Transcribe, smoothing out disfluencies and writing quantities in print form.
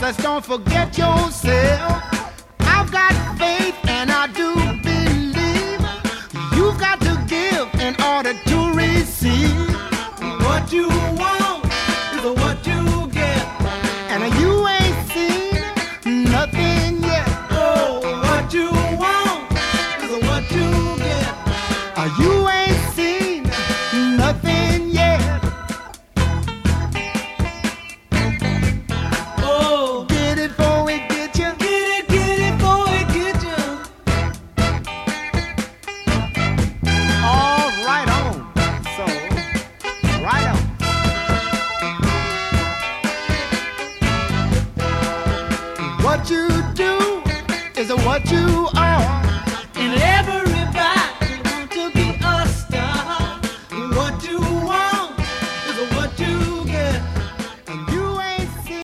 just don't forget yourself. I've got faith and I do believe. You've got to give in order to receive. What you want is what you get, and you ain't seen nothing yet. Oh, what you want is what you get. You ain't seen nothing yet. Oh, get it before it get you. Get it before it get you. All right on. So, right on. What you do is what you are.